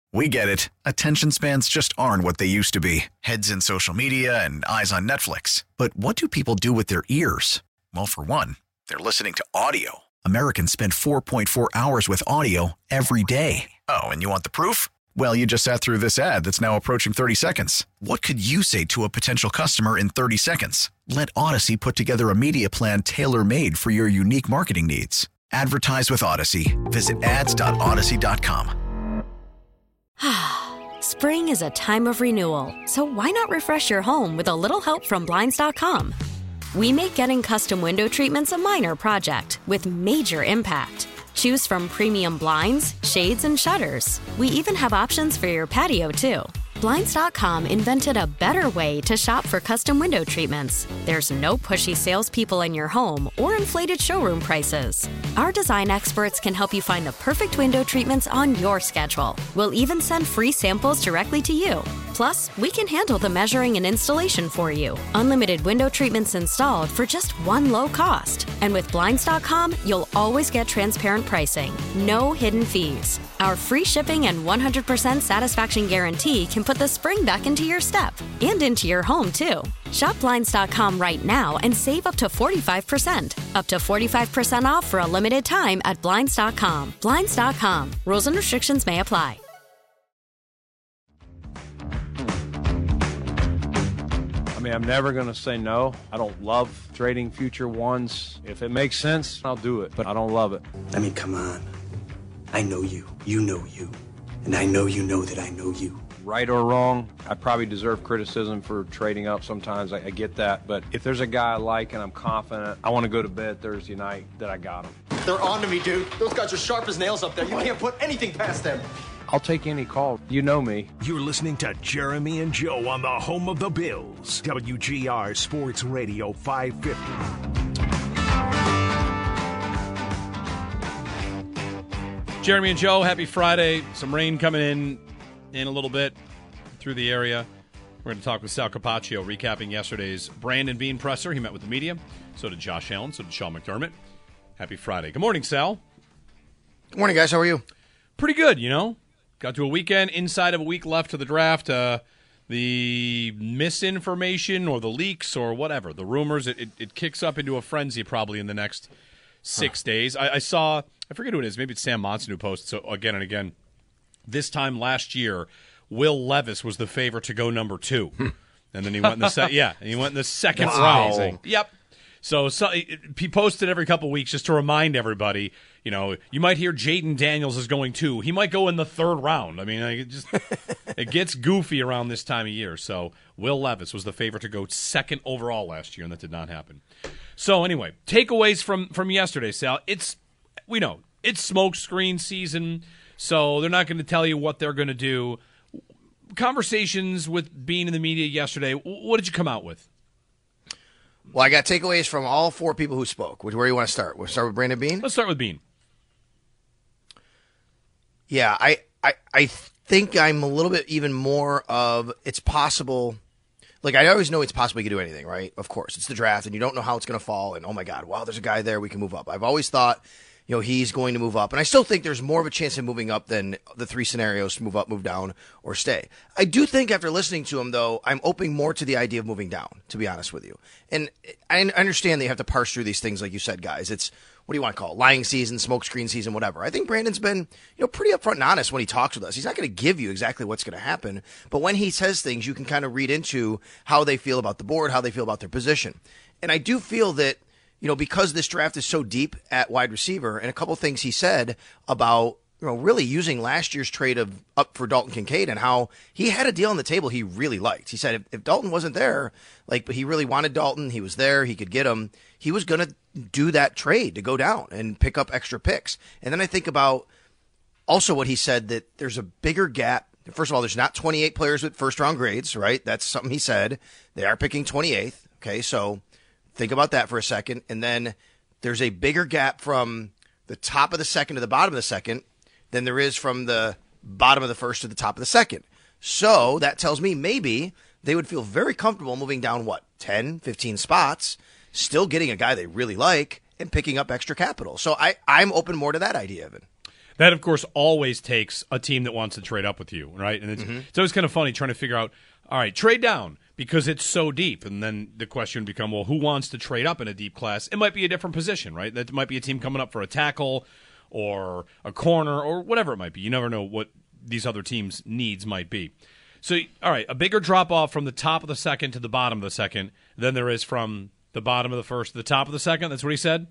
We get it. Attention spans just aren't what they used to be. Heads in social media and eyes on Netflix. But what do people do with their ears? Well, for one, they're listening to audio. Americans spend 4.4 hours with audio every day. Oh, and you want the proof? Well, you just sat through this ad that's now approaching 30 seconds. What could you say to a potential customer in 30 seconds? Let Odyssey put together a media plan tailor-made for your unique marketing needs. Advertise with Odyssey. Visit ads.odyssey.com. Spring is a time of renewal, so why not refresh your home with a little help from Blinds.com? We make getting custom window treatments a minor project with major impact. Choose from premium blinds, shades, and shutters. We even have options for your patio, too. Blinds.com invented a better way to shop for custom window treatments. There's no pushy salespeople in your home or inflated showroom prices. Our design experts can help you find the perfect window treatments on your schedule. We'll even send free samples directly to you. Plus, we can handle the measuring and installation for you. Unlimited window treatments installed for just one low cost. And with Blinds.com, you'll always get transparent pricing. No hidden fees. Our free shipping and 100% satisfaction guarantee can put the spring back into your step and into your home, too. Shop Blinds.com right now and save up to 45%. Up to 45% off for a limited time at Blinds.com. Blinds.com. Rules and restrictions may apply. I mean, I'm never going to say no. I don't love trading future ones. If it makes sense, I'll do it, but I don't love it. I mean, come on. I know you. You know you. And I know you know that I know you. Right or wrong, I probably deserve criticism for trading up sometimes. I get that. But if there's a guy I like and I'm confident, I want to go to bed Thursday night that I got him. They're on to me, dude. Those guys are sharp as nails up there. You can't put anything past them. I'll take any call. You know me. You're listening to Jeremy and Joe on the home of the Bills. WGR Sports Radio 550. Jeremy and Joe, happy Friday. Some rain coming in a little bit through the area. We're going to talk with Sal Capaccio, recapping yesterday's Brandon Beane presser. He met with the media. So did Josh Allen. So did Sean McDermott. Happy Friday. Good morning, Sal. Good morning, guys. How are you? Pretty good, you know. Got to a weekend, inside of a week left to the draft. The misinformation or the leaks or whatever, the rumors, it kicks up into a frenzy probably in the next 6 days. I saw, I forget who it is, maybe it's Sam Monson who posted, so again and again, this time last year, Will Levis was the favorite to go number 2. And then he went in the second round. Yep. So he posted every couple weeks just to remind everybody, you know, you might hear Jaden Daniels is going 2. He might go in the 3rd round. I mean, it gets goofy around this time of year. So Will Levis was the favorite to go 2nd overall last year, and that did not happen. So anyway, takeaways from yesterday, Sal. We know it's smoke screen season, so they're not going to tell you what they're going to do. Conversations with Beane in the media yesterday, what did you come out with? Well, I got takeaways from all 4 people who spoke. Where do you want to start? We'll start with Brandon Beane? Let's start with Beane. Yeah, I think I'm a little bit even more of it's possible. Like, I always know it's possible you can do anything, right? Of course. It's the draft, and you don't know how it's going to fall. And, oh, my God, wow, there's a guy there. We can move up. I've always thought, you know, he's going to move up. And I still think there's more of a chance of moving up than the 3 scenarios to move up, move down, or stay. I do think after listening to him, though, I'm open more to the idea of moving down, to be honest with you. And I understand that you have to parse through these things like you said, guys. It's, what do you want to call it? Lying season, smokescreen season, whatever. I think Brandon's been, you know, pretty upfront and honest when he talks with us. He's not going to give you exactly what's going to happen. But when he says things, you can kind of read into how they feel about the board, how they feel about their position. And I do feel that, you know, because this draft is so deep at wide receiver, and a couple of things he said about, you know, really using last year's trade of up for Dalton Kincaid and how he had a deal on the table he really liked. He said if Dalton wasn't there, like, but he really wanted Dalton, he was there, he could get him, he was going to do that trade to go down and pick up extra picks. And then I think about also what he said, that there's a bigger gap. First of all, there's not 28 players with first-round grades, right? That's something he said. They are picking 28th. Okay, so think about that for a second. And then there's a bigger gap from the top of the second to the bottom of the second than there is from the bottom of the first to the top of the second. So that tells me maybe they would feel very comfortable moving down, 10, 15 spots, still getting a guy they really like and picking up extra capital. So I'm open more to that idea, Evan. That, of course, always takes a team that wants to trade up with you, right? And it's always kind of funny trying to figure out, all right, trade down because it's so deep. And then the question would become, well, who wants to trade up in a deep class? It might be a different position, right? That might be a team coming up for a tackle or a corner or whatever it might be. You never know what these other teams' needs might be. So, all right, a bigger drop-off from the top of the second to the bottom of the second than there is from the bottom of the first to the top of the second. That's what he said?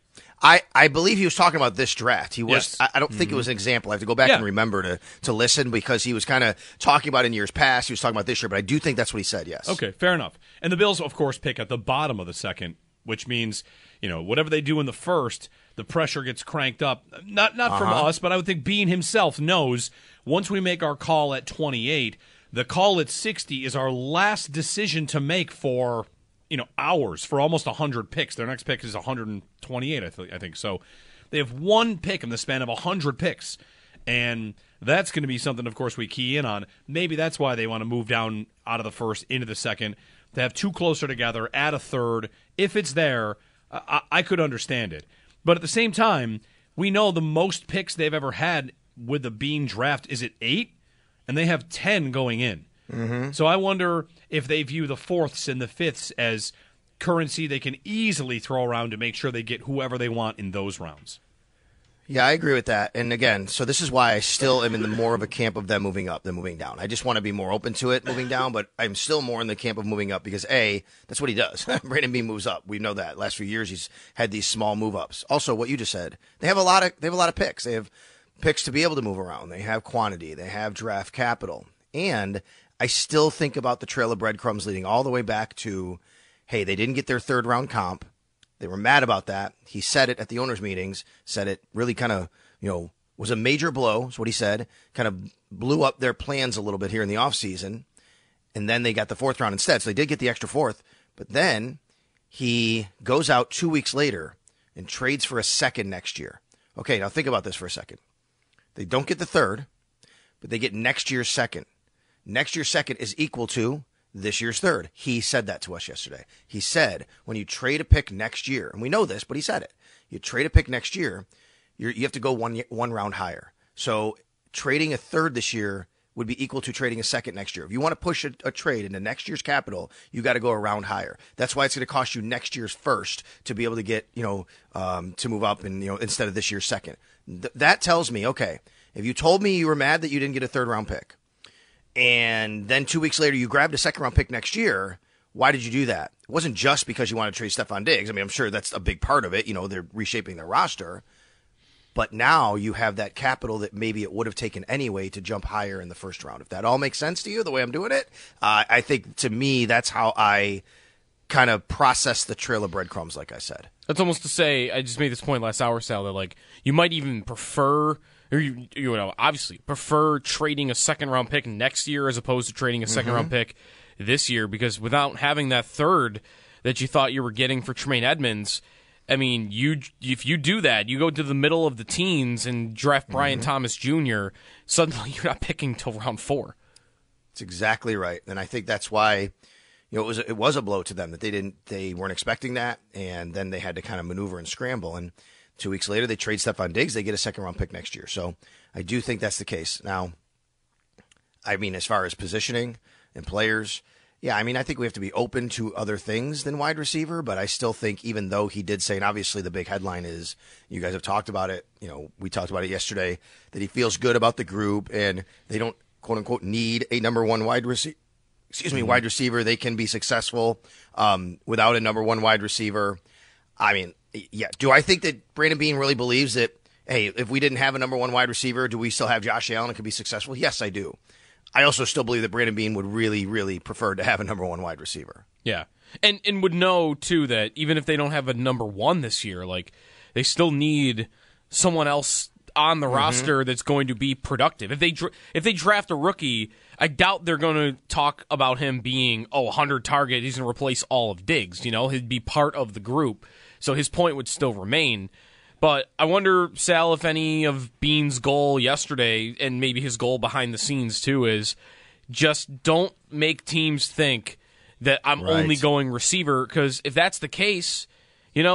I believe he was talking about this draft. He was. Yes. I don't think it was an example. I have to go back and remember to listen because he was kind of talking about in years past. He was talking about this year, but I do think that's what he said, yes. Okay, fair enough. And the Bills, of course, pick at the bottom of the second, which means, whatever they do in the first, the pressure gets cranked up. Not from us, but I would think Bean himself knows once we make our call at 28, the call at 60 is our last decision to make for hours, for almost 100 picks. Their next pick is 128, I think. So they have one pick in the span of 100 picks. And that's going to be something, of course, we key in on. Maybe that's why they want to move down out of the first into the second, to have two closer together, add a third. If it's there, I could understand it. But at the same time, we know the most picks they've ever had with the Bean draft is at 8, and they have 10 going in. Mm-hmm. So I wonder if they view the fourths and the fifths as currency they can easily throw around to make sure they get whoever they want in those rounds. Yeah, I agree with that. And again, so this is why I still am in the more of a camp of them moving up than moving down. I just want to be more open to it moving down, but I'm still more in the camp of moving up because A, that's what he does. Brandon Bean moves up. We know that. Last few years he's had these small move ups. Also, what you just said, they have a lot of picks. They have picks to be able to move around. They have quantity. They have draft capital. And I still think about the trail of breadcrumbs leading all the way back to, hey, they didn't get their third round comp. They were mad about that. He said it at the owners' meetings, said it really kind of, was a major blow, is what he said, kind of blew up their plans a little bit here in the offseason. And then they got the fourth round instead. So they did get the extra fourth. But then he goes out 2 weeks later and trades for a second next year. Okay, now think about this for a second. They don't get the third, but they get next year's second. Next year's second is equal to this year's third. He said that to us yesterday. He said, when you trade a pick next year, and we know this, but he said it, you trade a pick next year, you have to go one round higher. So trading a third this year would be equal to trading a second next year. If you want to push a trade into next year's capital, you got to go a round higher. That's why it's going to cost you next year's first to be able to get, to move up and, instead of this year's second. That tells me, okay, if you told me you were mad that you didn't get a third round pick, and then 2 weeks later you grabbed a second round pick next year, why did you do that? It wasn't just because you wanted to trade Stephon Diggs. I mean, I'm sure that's a big part of it. They're reshaping their roster. But now you have that capital that maybe it would have taken anyway to jump higher in the first round. If that all makes sense to you, the way I'm doing it, I think to me that's how I kind of process the trail of breadcrumbs, like I said. That's almost to say, I just made this point last hour, Sal, that you might even prefer, or obviously prefer trading a second-round pick next year as opposed to trading a second-round pick this year, because without having that third that you thought you were getting for Tremaine Edmonds, I mean, if you do that, you go to the middle of the teens and draft Brian Thomas Jr., suddenly you're not picking till round 4. That's exactly right. And I think that's why it was a blow to them that they weren't expecting that, and then they had to kind of maneuver and scramble. And 2 weeks later, they trade Stephon Diggs. They get a second-round pick next year. So I do think that's the case. Now, I mean, as far as positioning and players, yeah, I mean, I think we have to be open to other things than wide receiver, but I still think even though he did say, and obviously the big headline is, you guys have talked about it, we talked about it yesterday, that he feels good about the group and they don't, quote-unquote, need a number one wide receiver. Wide receiver. They can be successful without a number one wide receiver. I mean, yeah. Do I think that Brandon Bean really believes that, hey, if we didn't have a number one wide receiver, do we still have Josh Allen and could be successful? Yes, I do. I also still believe that Brandon Bean would really, really prefer to have a number one wide receiver. Yeah. And would know, too, that even if they don't have a number one this year, they still need someone else on the roster that's going to be productive. If they draft a rookie, I doubt they're going to talk about him being 100 target. He's going to replace all of Diggs. He'd be part of the group, so his point would still remain. But I wonder, Sal, if any of Bean's goal yesterday, and maybe his goal behind the scenes too, is just don't make teams think that I'm only going receiver. Because if that's the case,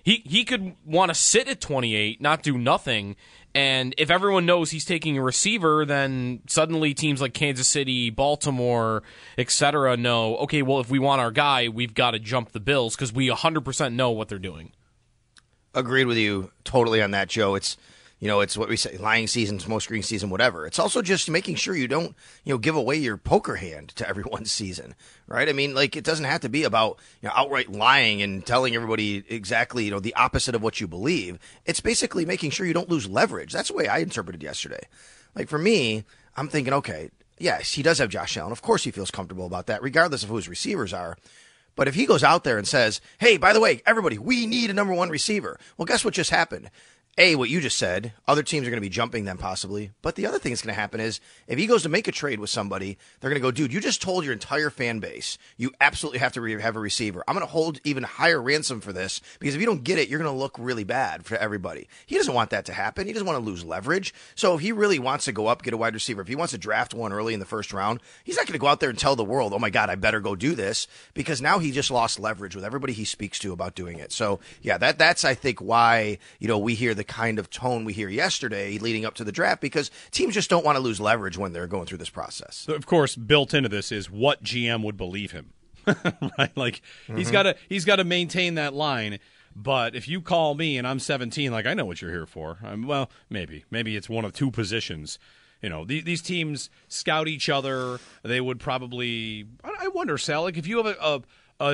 He could want to sit at 28, not do nothing. And if everyone knows he's taking a receiver, then suddenly teams like Kansas City, Baltimore, etc. know, okay, well, if we want our guy, we've got to jump the Bills because we 100% know what they're doing. Agreed with you totally on that, Joe. It's what we say, lying season, smoke screen season, whatever. It's also just making sure you don't, give away your poker hand to everyone's season, right? I mean, like, it doesn't have to be about, outright lying and telling everybody exactly, the opposite of what you believe. It's basically making sure you don't lose leverage. That's the way I interpreted yesterday. Like, for me, I'm thinking, okay, yes, he does have Josh Allen. Of course he feels comfortable about that, regardless of who his receivers are. But if he goes out there and says, hey, by the way, everybody, we need a number one receiver. Well, guess what just happened? A, what you just said, other teams are going to be jumping them possibly. But the other thing that's going to happen is if he goes to make a trade with somebody, they're going to go, dude, you just told your entire fan base you absolutely have to have a receiver. I'm going to hold even higher ransom for this because if you don't get it, you're going to look really bad for everybody. He doesn't want that to happen. He doesn't want to lose leverage. So if he really wants to go up, get a wide receiver, if he wants to draft one early in the first round, he's not going to go out there and tell the world, oh my God, I better go do this, because now he just lost leverage with everybody he speaks to about doing it. So yeah, that's I think why, we hear the kind of tone we hear yesterday leading up to the draft, because teams just don't want to lose leverage when they're going through this process. So of course, built into this is what GM would believe him, right? Like he's got to maintain that line. But if you call me and I'm 17, like I know what you're here for. Well, maybe it's one of two positions. These teams scout each other. They would probably. I wonder, Sal, like if you have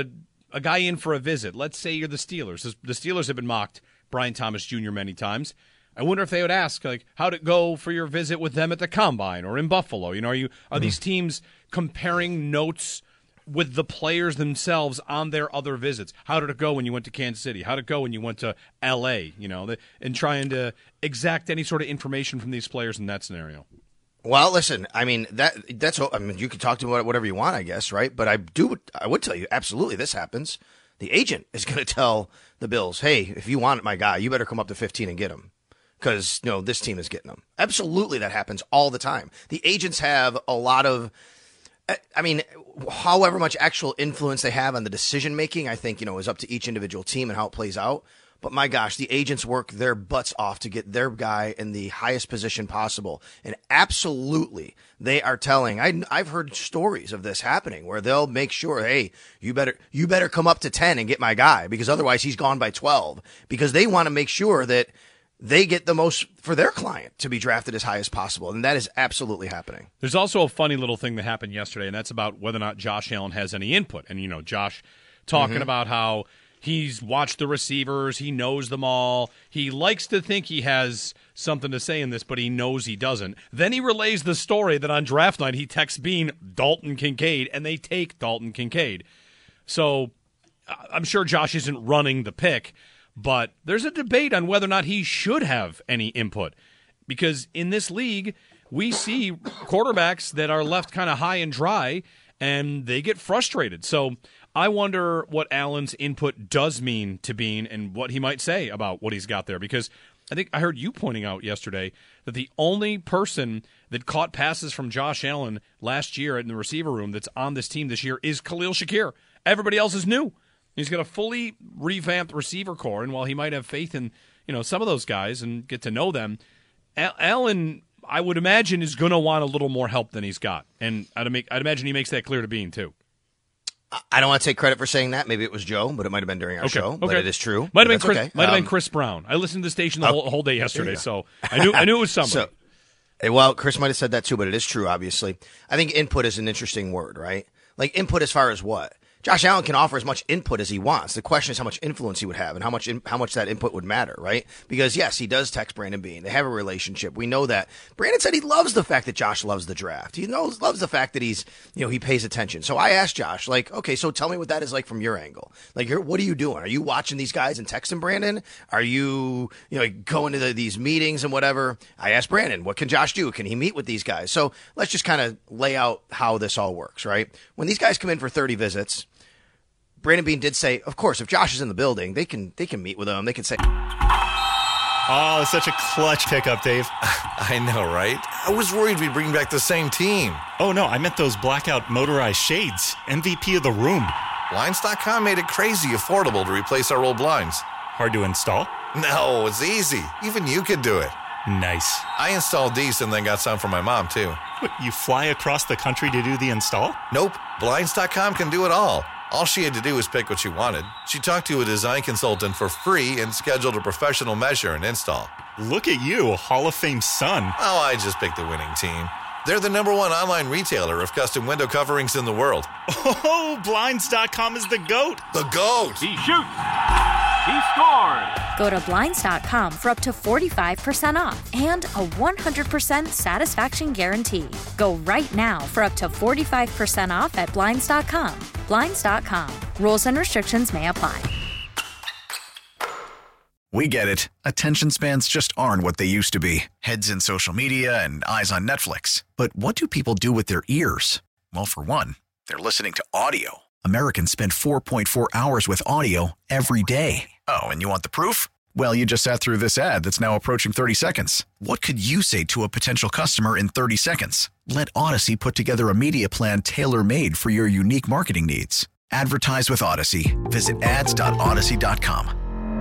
a guy in for a visit. Let's say you're the Steelers. The Steelers have been mocked Brian Thomas Jr. many times. I wonder if they would ask, like, how'd it go for your visit with them at the Combine or in Buffalo? Are these teams comparing notes with the players themselves on their other visits? How did it go when you went to Kansas City? How'd it go when you went to L.A.? And trying to exact any sort of information from these players in that scenario. Well, listen, I mean, that's you can talk to them whatever you want, I guess, right? But I would tell you, absolutely, this happens. The agent is going to tell the Bills, hey, if you want my guy, you better come up to 15 and get him, because this team is getting him. Absolutely, that happens all the time. The agents have a lot of, however much actual influence they have on the decision making, I think, is up to each individual team and how it plays out. But my gosh, the agents work their butts off to get their guy in the highest position possible. And absolutely, they are telling, I've heard stories of this happening where they'll make sure, hey, you better come up to 10 and get my guy, because otherwise he's gone by 12, because they want to make sure that they get the most for their client to be drafted as high as possible. And that is absolutely happening. There's also a funny little thing that happened yesterday, and that's about whether or not Josh Allen has any input. And, Josh talking about how he's watched the receivers. He knows them all. He likes to think he has something to say in this, but he knows he doesn't. Then he relays the story that on draft night he texts Bean Dalton Kincaid, and they take Dalton Kincaid. So I'm sure Josh isn't running the pick, but there's a debate on whether or not he should have any input. Because in this league, we see quarterbacks that are left kind of high and dry, and they get frustrated. So I wonder what Allen's input does mean to Bean and what he might say about what he's got there, because I think I heard you pointing out yesterday that the only person that caught passes from Josh Allen last year in the receiver room that's on this team this year is Khalil Shakir. Everybody else is new. He's got a fully revamped receiver core, and while he might have faith in some of those guys and get to know them, Allen, I would imagine, is going to want a little more help than he's got, and I'd imagine he makes that clear to Bean too. I don't want to take credit for saying that. Maybe it was Joe, but it might have been during our show. But it is true. Might have been Chris. Okay. Might have been Chris Brown. I listened to the station the whole day yesterday, so I knew it was somebody. Well, Chris might have said that too, but it is true. Obviously, I think input is an interesting word, right? Like input as far as what? Josh Allen can offer as much input as he wants. The question is how much influence he would have and how much that input would matter, right? Because, yes, he does text Brandon Beane. They have a relationship. We know that. Brandon said he loves the fact that Josh loves the draft. He loves the fact that he's, he pays attention. So I asked Josh, like, okay, so tell me what that is like from your angle. Like, what are you doing? Are you watching these guys and texting Brandon? Are you, going to these meetings and whatever? I asked Brandon, what can Josh do? Can he meet with these guys? So let's just kind of lay out how this all works, right? When these guys come in for 30 visits, Brandon Beane did say, of course, if Josh is in the building, they can meet with him. They can say, oh, such a clutch pickup, Dave. I know, right? I was worried we'd bring back the same team. Oh, no, I meant those blackout motorized shades. MVP of the room. Blinds.com made it crazy affordable to replace our old blinds. Hard to install? No, it's easy. Even you could do it. Nice. I installed these and then got some for my mom, too. What, you fly across the country to do the install? Nope. Blinds.com can do it all. All she had to do was pick what she wanted. She talked to a design consultant for free and scheduled a professional measure and install. Look at you, Hall of Fame son. Oh, I just picked the winning team. They're the #1 online retailer of custom window coverings in the world. Oh, Blinds.com is the GOAT. The GOAT. He shoots. He scores. Go to Blinds.com for up to 45% off and a 100% satisfaction guarantee. Go right now for up to 45% off at Blinds.com. Blinds.com. Rules and restrictions may apply. We get it. Attention spans just aren't what they used to be. Heads in social media and eyes on Netflix. But what do people do with their ears? Well, for one, they're listening to audio. Americans spend 4.4 hours with audio every day. Oh, and you want the proof? Well, you just sat through this ad that's now approaching 30 seconds. What could you say to a potential customer in 30 seconds? Let Odyssey put together a media plan tailor-made for your unique marketing needs. Advertise with Odyssey. Visit ads.odyssey.com.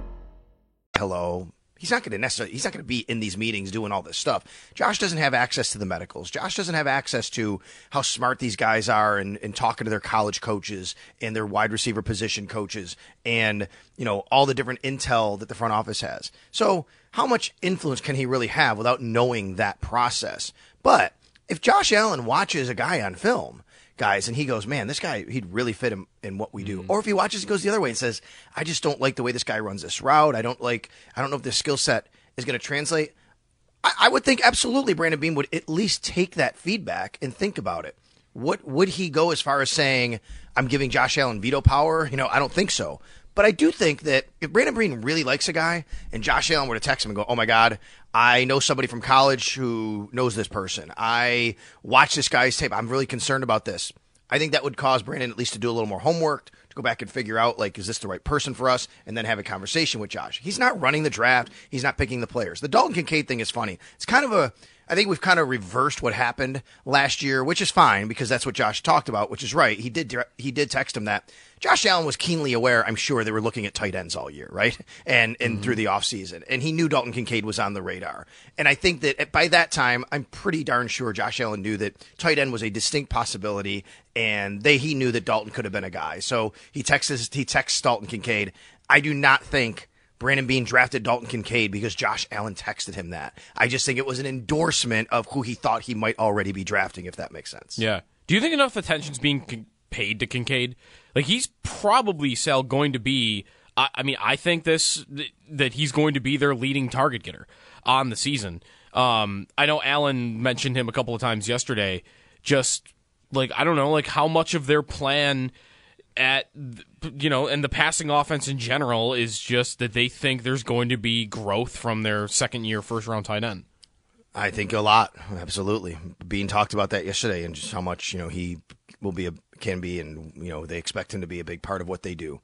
Hello. He's not going to be in these meetings doing all this stuff. Josh doesn't have access to the medicals. Josh doesn't have access to how smart these guys are and talking to their college coaches and their wide receiver position coaches and, all the different intel that the front office has. So how much influence can he really have without knowing that process? But if Josh Allen watches a guy on film, guys, and he goes, man, this guy, he'd really fit him in what we do. Or if he watches and goes the other way and says, I just don't like the way this guy runs this route. I don't know if this skill set is going to translate. I would think absolutely Brandon Beane would at least take that feedback and think about it. What would he go as far as saying, I'm giving Josh Allen veto power? I don't think so. But I do think that if Brandon Beane really likes a guy and Josh Allen were to text him and go, oh my God, I know somebody from college who knows this person. I watch this guy's tape. I'm really concerned about this. I think that would cause Brandon at least to do a little more homework, to go back and figure out, is this the right person for us? And then have a conversation with Josh. He's not running the draft. He's not picking the players. The Dalton Kincaid thing is funny. It's kind of I think we've kind of reversed what happened last year, which is fine because that's what Josh talked about, which is right. He did text him that. Josh Allen was keenly aware, I'm sure, they were looking at tight ends all year, right? And through the offseason. And he knew Dalton Kincaid was on the radar. And I think that by that time, I'm pretty darn sure Josh Allen knew that tight end was a distinct possibility, and he knew that Dalton could have been a guy. So he texts Dalton Kincaid. I do not think Brandon Beane drafted Dalton Kincaid because Josh Allen texted him that. I just think it was an endorsement of who he thought he might already be drafting, if that makes sense. Yeah. Do you think enough attention's being paid to Kincaid? He's probably, Sal, going to be, I think that he's going to be their leading target getter on the season. I know Allen mentioned him a couple of times yesterday. Just, I don't know, how much of their plan and the passing offense in general is just that they think there's going to be growth from their second-year first-round tight end. I think a lot, absolutely. Beane talked about that yesterday and just how much he will be can be, and they expect him to be a big part of what they do.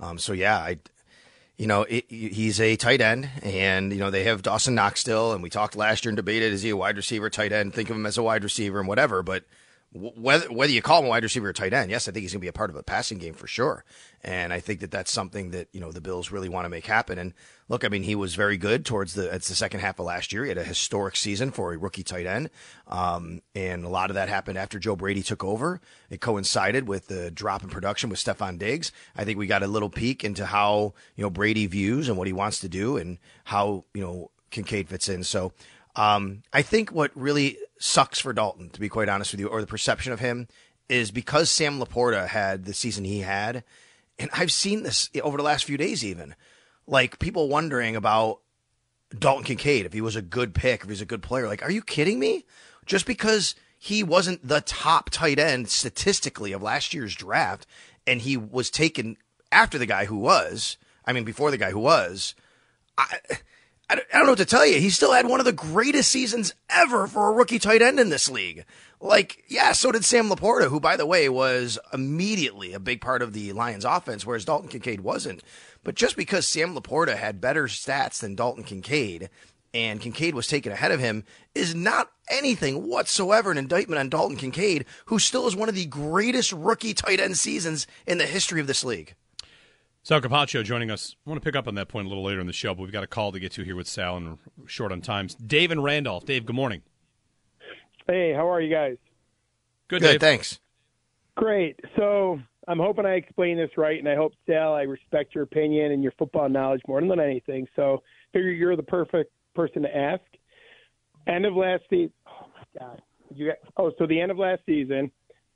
He's a tight end, and they have Dawson Knox still, and we talked last year and debated, is he a wide receiver, tight end? Think of him as a wide receiver and whatever, but whether you call him a wide receiver or tight end, yes, I think he's going to be a part of a passing game for sure. And I think that that's something that, the Bills really want to make happen. And look, he was very good towards the second half of last year. He had a historic season for a rookie tight end. And a lot of that happened after Joe Brady took over. It coincided with the drop in production with Stephon Diggs. I think we got a little peek into how, Brady views and what he wants to do and how, Kincaid fits in. So, I think what really sucks for Dalton, to be quite honest with you, or the perception of him, is because Sam Laporta had the season he had, and I've seen this over the last few days even, people wondering about Dalton Kincaid, if he was a good pick, if he's a good player. Are you kidding me? Just because he wasn't the top tight end statistically of last year's draft, and he was taken after the guy who was, before the guy who was, I don't know what to tell you. He still had one of the greatest seasons ever for a rookie tight end in this league. So did Sam Laporta, who, by the way, was immediately a big part of the Lions offense, whereas Dalton Kincaid wasn't. But just because Sam Laporta had better stats than Dalton Kincaid, and Kincaid was taken ahead of him, is not anything whatsoever an indictment on Dalton Kincaid, who still is one of the greatest rookie tight end seasons in the history of this league. Sal Capaccio joining us. I want to pick up on that point a little later in the show, but we've got a call to get to here with Sal, and we're short on time. Dave and Randolph. Dave, good morning. Hey, how are you guys? Good, Dave. Thanks. Great. So I'm hoping I explain this right, and I hope, Sal, I respect your opinion and your football knowledge more than anything. So figure you're the perfect person to ask. End of last season. Oh, my God. So the end of last season,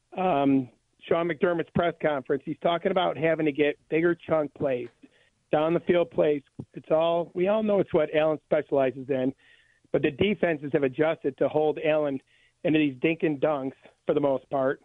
Sean McDermott's press conference, he's talking about having to get bigger chunk plays, down the field plays. We all know it's what Allen specializes in, but the defenses have adjusted to hold Allen into these dink and dunks for the most part.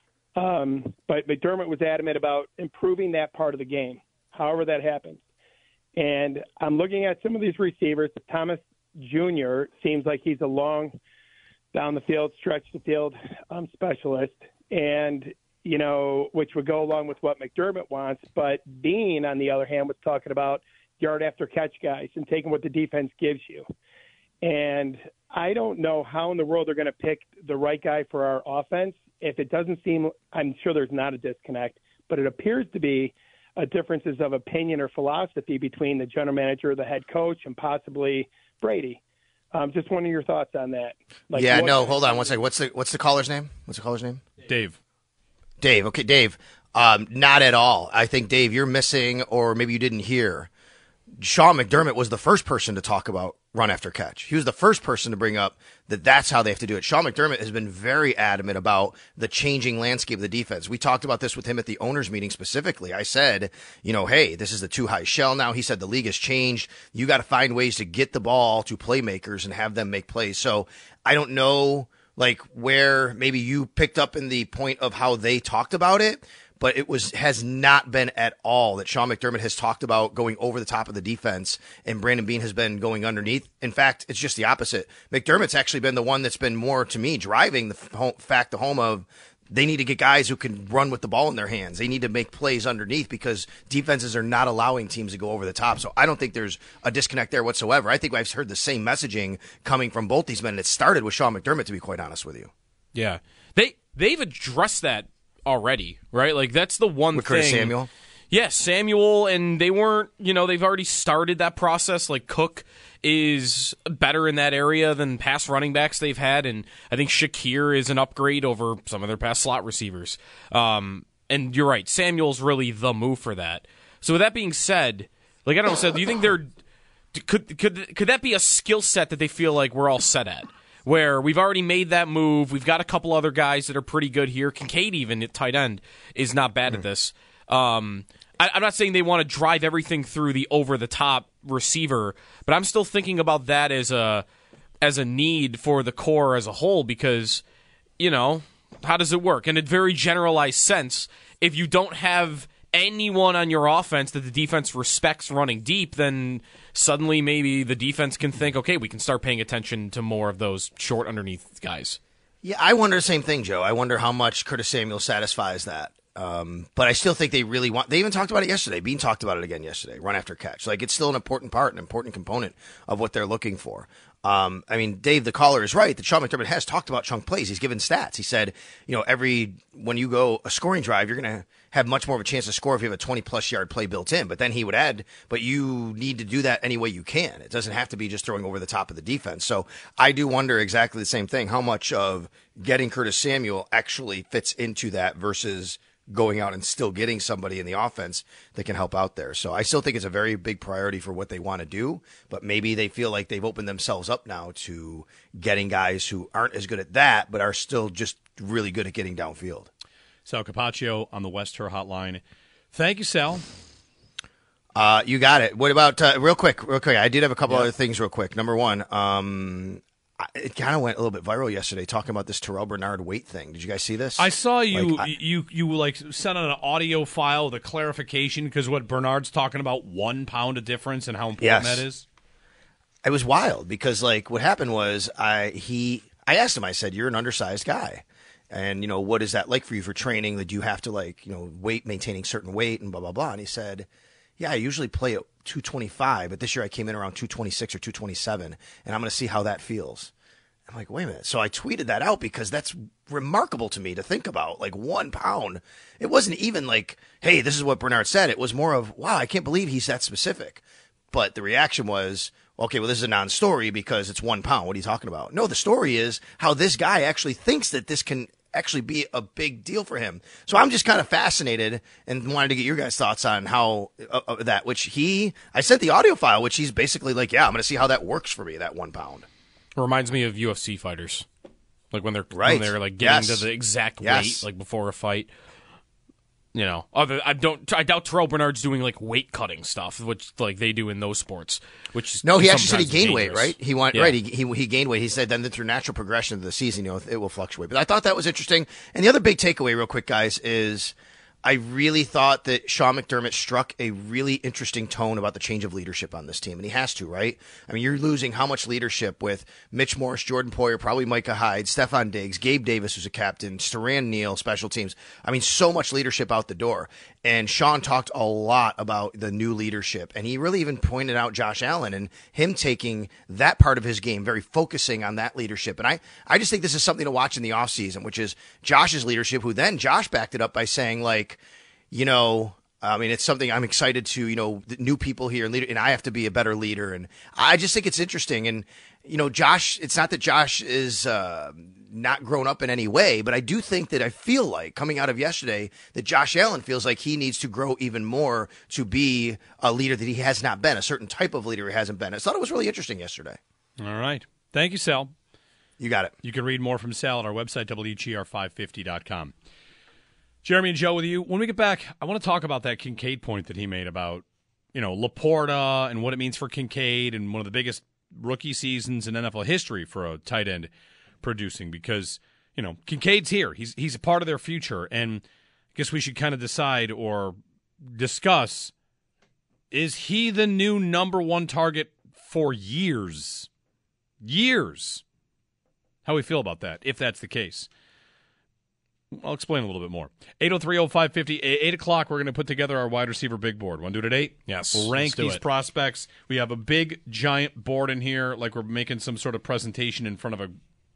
But McDermott was adamant about improving that part of the game, however that happens. And I'm looking at some of these receivers. Thomas Jr. seems like he's a long down the field, stretch the field specialist, and which would go along with what McDermott wants. But Bean, on the other hand, was talking about yard after catch guys and taking what the defense gives you. And I don't know how in the world they're going to pick the right guy for our offense. If it doesn't seem, I'm sure there's not a disconnect, but it appears to be differences of opinion or philosophy between the general manager, the head coach, and possibly Brady. Just wondering your thoughts on that. Hold on one second. What's the caller's name? Dave. Dave. Okay, Dave. Not at all. I think, Dave, you're missing, or maybe you didn't hear. Sean McDermott was the first person to talk about run after catch. He was the first person to bring up that's how they have to do it. Sean McDermott has been very adamant about the changing landscape of the defense. We talked about this with him at the owners meeting specifically. I said, hey, this is the too high shell now. He said the league has changed. You got to find ways to get the ball to playmakers and have them make plays. So I don't know where maybe you picked up in the point of how they talked about it, but has not been at all that Sean McDermott has talked about going over the top of the defense and Brandon Beane has been going underneath. In fact, it's just the opposite. McDermott's actually been the one that's been more, to me, driving the home of they need to get guys who can run with the ball in their hands. They need to make plays underneath because defenses are not allowing teams to go over the top. So I don't think there's a disconnect there whatsoever. I think I've heard the same messaging coming from both these men. And it started with Sean McDermott, to be quite honest with you. Yeah. They've addressed that already, right? That's the one with thing. Curtis Samuel? Yes, Samuel, and they weren't, they've already started that process. Cook is better in that area than past running backs they've had, and I think Shakir is an upgrade over some of their past slot receivers. And you're right, Samuel's really the move for that. So with that being said, I don't know, do you think could that be a skill set that they feel like we're all set at? Where we've already made that move, we've got a couple other guys that are pretty good here. Kincaid, even at tight end, is not bad at this. I'm not saying they want to drive everything through the over-the-top receiver, but I'm still thinking about that as a need for the core as a whole because, how does it work? In a very generalized sense, if you don't have anyone on your offense that the defense respects running deep, then suddenly maybe the defense can think, okay, we can start paying attention to more of those short underneath guys. Yeah, I wonder the same thing, Joe. I wonder how much Curtis Samuel satisfies that. But I still think they really want – they even talked about it yesterday. Bean talked about it again yesterday, run after catch. It's still an important part, an important component of what they're looking for. Dave, the caller, is right that Sean McDermott has talked about chunk plays. He's given stats. He said, when you go a scoring drive, you're going to have much more of a chance to score if you have a 20-plus yard play built in. But then he would add, but you need to do that any way you can. It doesn't have to be just throwing over the top of the defense. So I do wonder exactly the same thing, how much of getting Curtis Samuel actually fits into that versus going out and still getting somebody in the offense that can help out there. So I still think it's a very big priority for what they want to do, but maybe they feel like they've opened themselves up now to getting guys who aren't as good at that, but are still just really good at getting downfield. Sal Capaccio on the West Her Hotline. Thank you, Sal. You got it. What about, real quick, I did have a couple other things real quick. Number one, it kind of went a little bit viral yesterday talking about this Terrell Bernard weight thing. Did you guys see this? I saw you you sent out an audio file, the clarification, because what Bernard's talking about 1 pound of difference and how important that is. It was wild because what happened was I asked him, I said, you're an undersized guy. And, what is that like for you for training? That you have to maintaining certain weight and blah, blah, blah. And he said, yeah, I usually play at 225, but this year I came in around 226 or 227, and I'm going to see how that feels. I'm like, wait a minute. So I tweeted that out because that's remarkable to me to think about. Like 1 pound. It wasn't even like, hey, this is what Bernard said. It was more of, wow, I can't believe he's that specific. But the reaction was, okay, well, this is a non-story because it's 1 pound. What are you talking about? No, the story is how this guy actually thinks that this can actually be a big deal for him. So I'm just kind of fascinated and wanted to get your guys' thoughts on how I sent the audio file, which he's basically like, yeah, I'm going to see how that works for me, that 1 pound. It reminds me of UFC fighters, like when they're like getting to the exact weight, like before a fight. You know, I doubt Terrell Bernard's doing like weight cutting stuff, which like they do in those sports. Which no, he actually said he gained weight, right? He he gained weight. He said then through natural progression of the season, it will fluctuate. But I thought that was interesting. And the other big takeaway, real quick, guys, is I really thought that Sean McDermott struck a really interesting tone about the change of leadership on this team. And he has to, right? I mean, you're losing how much leadership with Mitch Morse, Jordan Poyer, probably Micah Hyde, Stephon Diggs, Gabe Davis, who's a captain, Saran Neal, special teams. I mean, so much leadership out the door. And Sean talked a lot about the new leadership. And he really even pointed out Josh Allen and him taking that part of his game, very focusing on that leadership. And I just think this is something to watch in the offseason, which is Josh's leadership, who then Josh backed it up by saying, like, I mean, it's something I'm excited to, new people here and I have to be a better leader. And I just think it's interesting. And, Josh, it's not that Josh is not grown up in any way, but I do think that I feel like coming out of yesterday that Josh Allen feels like he needs to grow even more to be a leader that he has not been, a certain type of leader he hasn't been. I thought it was really interesting yesterday. All right. Thank you, Sal. You got it. You can read more from Sal at our website, WGR550.com. Jeremy and Joe with you. When we get back, I want to talk about that Kincaid point that he made about, Laporta and what it means for Kincaid and one of the biggest rookie seasons in NFL history for a tight end producing because, Kincaid's here. He's a part of their future. And I guess we should kind of decide or discuss, is he the new number one target for years? Years. How we feel about that, if that's the case. I'll explain a little bit more. 803-0550, 8 o'clock, we're going to put together our wide receiver big board. Want to do it at 8? Yes. We'll rank these prospects. We have a big, giant board in here, like we're making some sort of presentation in front of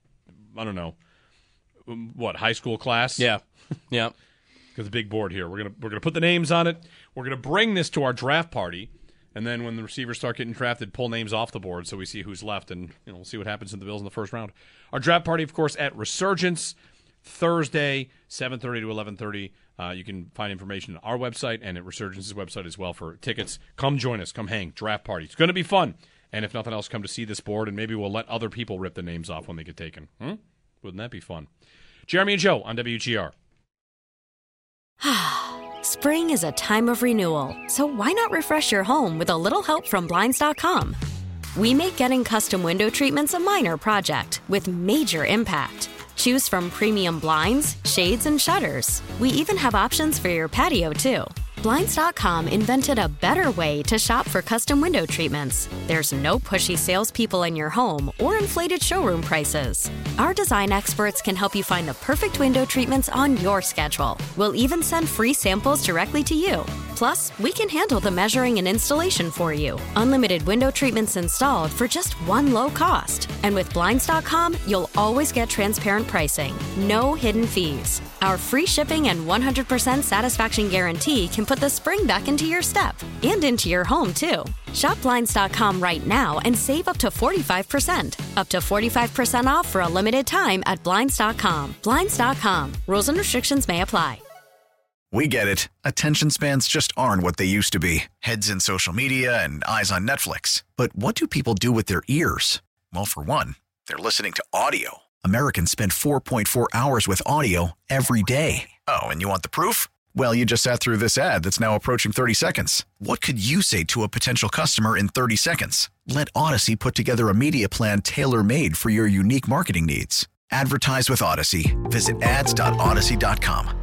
high school class? Yeah. Yeah. Got the big board here. We're gonna put the names on it. We're going to bring this to our draft party, and then when the receivers start getting drafted, pull names off the board so we see who's left, and we'll see what happens to the Bills in the first round. Our draft party, of course, at Resurgence, Thursday, 7:30 to 11:30. You can find information on our website and at Resurgence's website as well for tickets. Come join us. Come hang. Draft party. It's going to be fun. And if nothing else, come to see this board, and maybe we'll let other people rip the names off when they get taken. Wouldn't that be fun? Jeremy and Joe on WGR. Spring is a time of renewal, so why not refresh your home with a little help from Blinds.com? We make getting custom window treatments a minor project with major impact. Choose from premium blinds, shades, and shutters. We even have options for your patio, too. Blinds.com invented a better way to shop for custom window treatments. There's no pushy salespeople in your home or inflated showroom prices. Our design experts can help you find the perfect window treatments on your schedule. We'll even send free samples directly to you. Plus, we can handle the measuring and installation for you. Unlimited window treatments installed for just one low cost. And with Blinds.com, you'll always get transparent pricing. No hidden fees. Our free shipping and 100% satisfaction guarantee can put the spring back into your step and into your home, too. Shop Blinds.com right now and save up to 45%. Up to 45% off for a limited time at Blinds.com. Blinds.com. Rules and restrictions may apply. We get it. Attention spans just aren't what they used to be. Heads in social media and eyes on Netflix. But what do people do with their ears? Well, for one, they're listening to audio. Americans spend 4.4 hours with audio every day. Oh, and you want the proof? Well, you just sat through this ad that's now approaching 30 seconds. What could you say to a potential customer in 30 seconds? Let Odyssey put together a media plan tailor-made for your unique marketing needs. Advertise with Odyssey. Visit ads.odyssey.com.